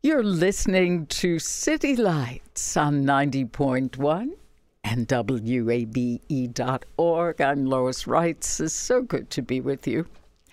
You're listening to City Lights on 90.1 and WABE.org. I'm Lois Reitz. It's so good to be with you.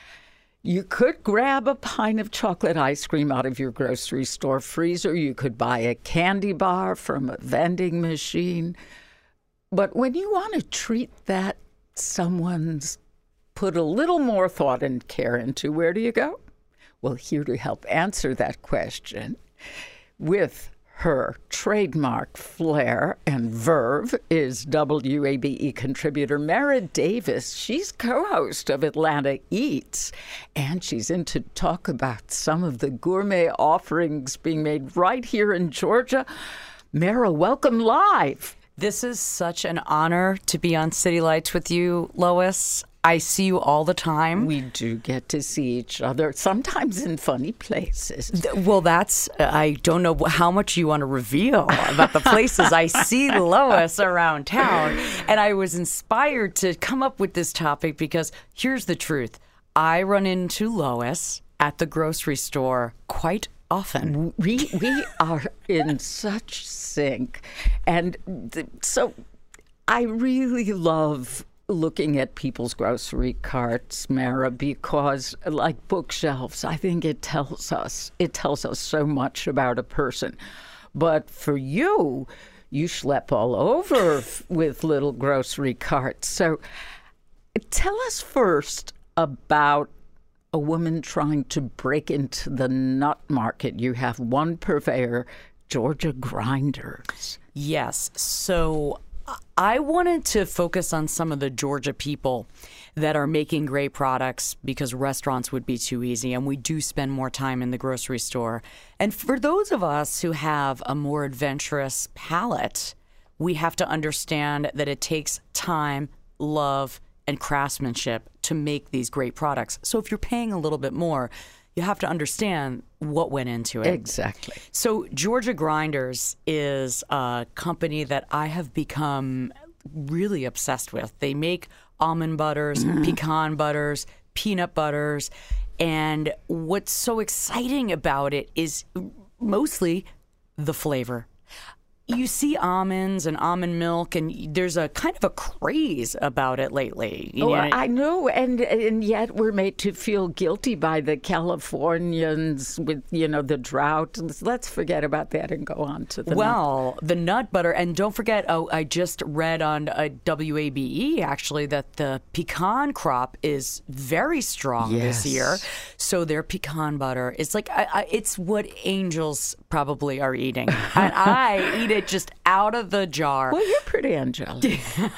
You could grab a pint of chocolate ice cream out of your grocery store freezer. You could buy a candy bar from a vending machine. But when you want to treat that someone's put a little more thought and care into, where do you go? Well, here to help answer that question with her trademark flair and verve is WABE contributor Mara Davis. She's co-host of Atlanta Eats, and she's in to talk about some of the gourmet offerings being made right here in Georgia. Mara, welcome live. This is such an honor to be on City Lights with you, Lois. I see you all the time. We do get to see each other, sometimes in funny places. Well, I don't know how much you want to reveal about the places I see Lois around town. And I was inspired to come up with this topic because here's the truth. I run into Lois at the grocery store quite often. We are in such sync. And so I really love looking at people's grocery carts, Mara, because like bookshelves, I think it tells us so much about a person. But for you, you schlep all over with little grocery carts. So tell us first about a woman trying to break into the nut market. You have one purveyor, Georgia Grinders. Yes. So I wanted to focus on some of the Georgia people that are making great products because restaurants would be too easy, and we do spend more time in the grocery store. And for those of us who have a more adventurous palate, we have to understand that it takes time, love, and craftsmanship to make these great products. So if you're paying a little bit more, you have to understand what went into it. Exactly. So Georgia Grinders is a company that I have become really obsessed with. They make almond butters, pecan butters, peanut butters. And what's so exciting about it is mostly the flavor. You see almonds and almond milk, and there's a kind of a craze about it lately. I know, and yet we're made to feel guilty by the Californians with, the drought. Let's forget about that and go on to the nut. The nut butter. And don't forget, I just read on WABE, actually, that the pecan crop is very strong this year. So their pecan butter is like, it's what angels probably are eating. And I eat it just out of the jar. Well, you're pretty angelic.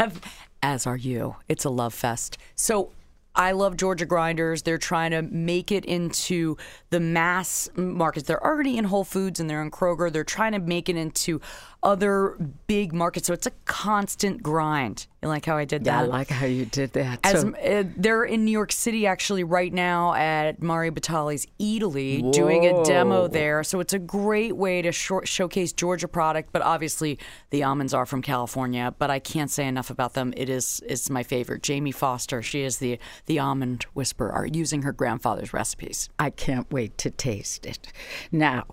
As are you. It's a love fest. So I love Georgia Grinders. They're trying to make it into the mass markets. They're already in Whole Foods and they're in Kroger. They're trying to make it into other big markets. So it's a constant grind. You like how I did that? Yeah, I like how you did that. They're in New York City actually right now at Mario Batali's Eataly doing a demo there. So it's a great way to showcase Georgia product. But obviously the almonds are from California. But I can't say enough about them. It's my favorite. Jamie Foster, she is the almond whisperer using her grandfather's recipes. I can't wait to taste it. Now,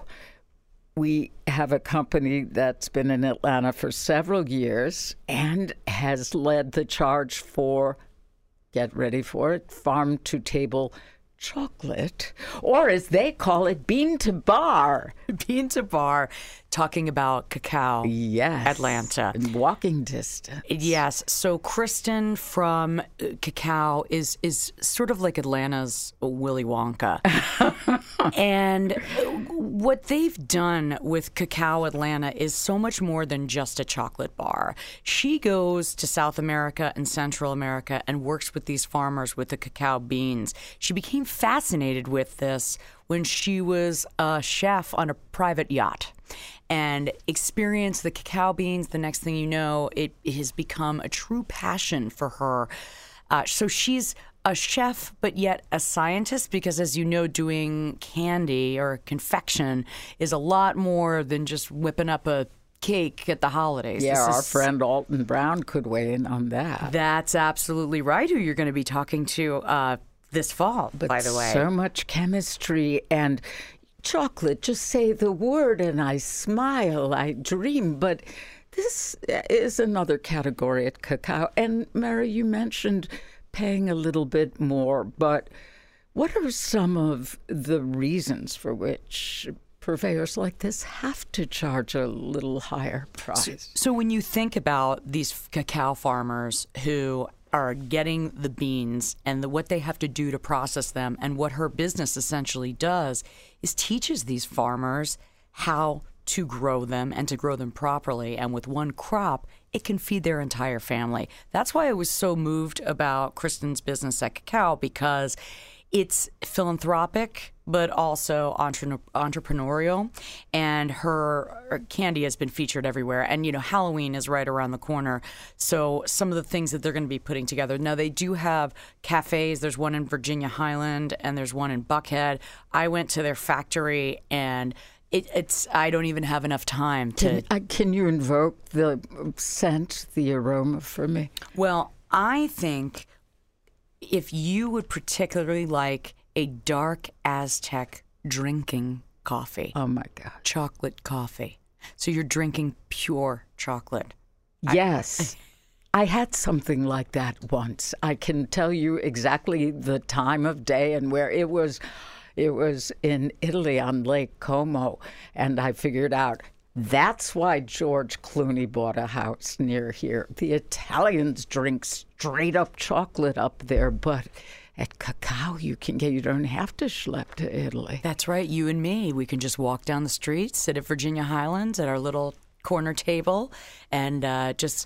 we have a company that's been in Atlanta for several years and has led the charge for, get ready for it, farm-to-table chocolate, or as they call it, bean to bar. Bean to bar, talking about cacao. Yes. Atlanta. In walking distance. Yes. So Kristen from Cacao is sort of like Atlanta's Willy Wonka. And what they've done with Cacao Atlanta is so much more than just a chocolate bar. She goes to South America and Central America and works with these farmers with the cacao beans. She became fascinated with this when she was a chef on a private yacht and experienced the cacao beans. The next thing you know, it has become a true passion for her. So she's a chef, but yet a scientist, because as you know, doing candy or confection is a lot more than just whipping up a cake at the holidays. Yeah, our friend Alton Brown could weigh in on that. That's absolutely right, who you're going to be talking to this fall, by the way. So much chemistry, and chocolate, just say the word and I smile, I dream. But this is another category at Cacao. And Mary, you mentioned paying a little bit more, but what are some of the reasons for which purveyors like this have to charge a little higher price? So when you think about these cacao farmers who are getting the beans and what they have to do to process them, and what her business essentially does is teaches these farmers how to grow them and to grow them properly. And with one crop, it can feed their entire family. That's why I was so moved about Kristen's business at Cacao, because it's philanthropic, but also entrepreneurial. And her candy has been featured everywhere. And, Halloween is right around the corner. So some of the things that they're going to be putting together. Now, they do have cafes. There's one in Virginia Highland and there's one in Buckhead. I went to their factory and it's I don't even have enough time to... Can you invoke the scent, the aroma for me? Well, I think if you would particularly like a dark Aztec drinking coffee. Oh, my God. Chocolate coffee. So you're drinking pure chocolate. Yes. I had something like that once. I can tell you exactly the time of day and where it was. It was in Italy on Lake Como, and I figured out that's why George Clooney bought a house near here. The Italians drink straight up chocolate up there, but at Cacao you don't have to schlep to Italy. That's right. You and me, we can just walk down the street, sit at Virginia Highlands at our little corner table, and just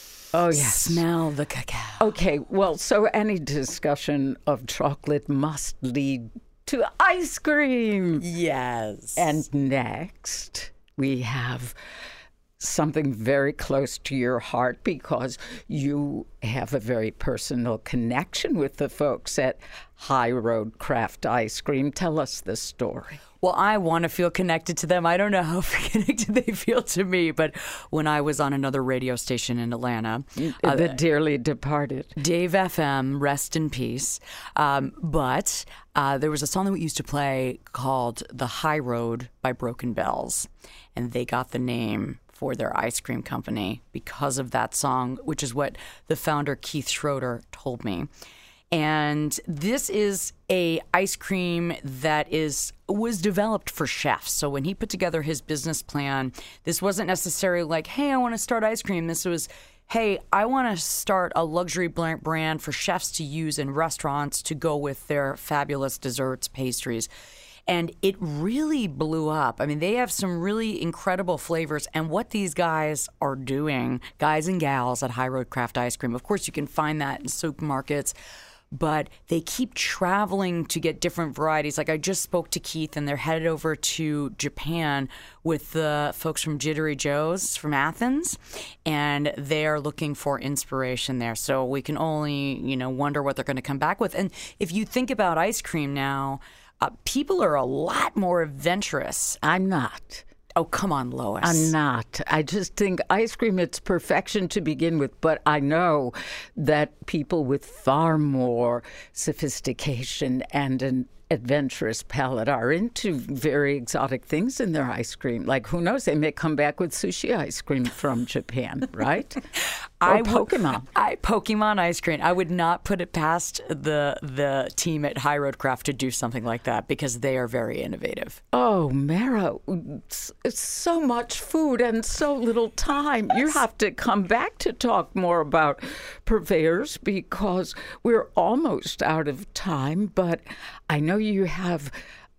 smell the cacao. Okay, well, so any discussion of chocolate must lead to ice cream. Yes. And next, we have something very close to your heart because you have a very personal connection with the folks at High Road Craft Ice Cream. Tell us the story. Well, I want to feel connected to them. I don't know how connected they feel to me, but when I was on another radio station in Atlanta, the dearly departed Dave FM, rest in peace. But there was a song that we used to play called "The High Road" by Broken Bells, and they got the name for their ice cream company because of that song, which is what the founder Keith Schroeder told me. And this is a ice cream that was developed for chefs. So when he put together his business plan, this wasn't necessarily like, hey, I want to start ice cream. This was, hey, I want to start a luxury brand for chefs to use in restaurants to go with their fabulous desserts, pastries. And it really blew up. I mean, they have some really incredible flavors. And what these guys are doing, guys and gals at High Road Craft Ice Cream, of course, you can find that in supermarkets, but they keep traveling to get different varieties. Like I just spoke to Keith, and they're headed over to Japan with the folks from Jittery Joe's from Athens, and they are looking for inspiration there. So we can only, wonder what they're going to come back with. And if you think about ice cream now, people are a lot more adventurous. I'm not. Oh, come on, Lois. I'm not. I just think ice cream, it's perfection to begin with. But I know that people with far more sophistication and an adventurous palate are into very exotic things in their ice cream. Like, who knows? They may come back with sushi ice cream from Japan, right? Or Pokemon. Pokemon ice cream. I would not put it past the team at High Road Craft to do something like that because they are very innovative. Oh, Mara, it's so much food and so little time. You have to come back to talk more about purveyors because we're almost out of time. But I know you have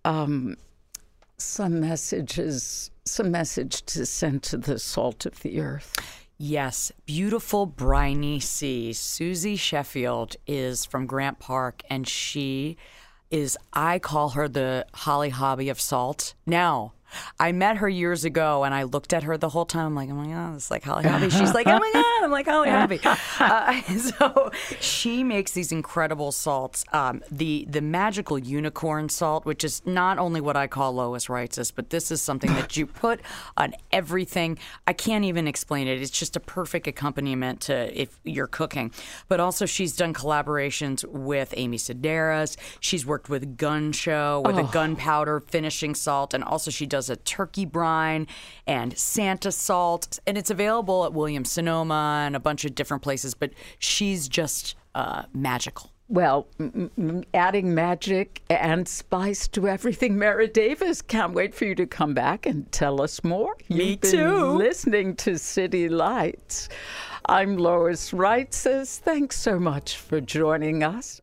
some message to send to the salt of the earth. Yes, beautiful briny sea. Susie Sheffield is from Grant Park, and she is, I call her the Holly Hobbie of salt. Now, I met her years ago, and I looked at her the whole time. I'm like, oh my God, it's like Holly Hobbie. She's like, oh my God, I'm like Holly Hobbie. So she makes these incredible salts. The magical unicorn salt, which is not only what I call Lois Reitz's, but this is something that you put on everything. I can't even explain it. It's just a perfect accompaniment to if you're cooking. But also, she's done collaborations with Amy Sedaris. She's worked with Gun Show with a gunpowder finishing salt, and also she does a turkey brine and Santa salt, and it's available at Williams Sonoma and a bunch of different places. But she's just magical. Well, adding magic and spice to everything. Mara Davis, can't wait for you to come back and tell us more. Me You've been too. Listening to City Lights. I'm Lois Reitzes. Thanks so much for joining us.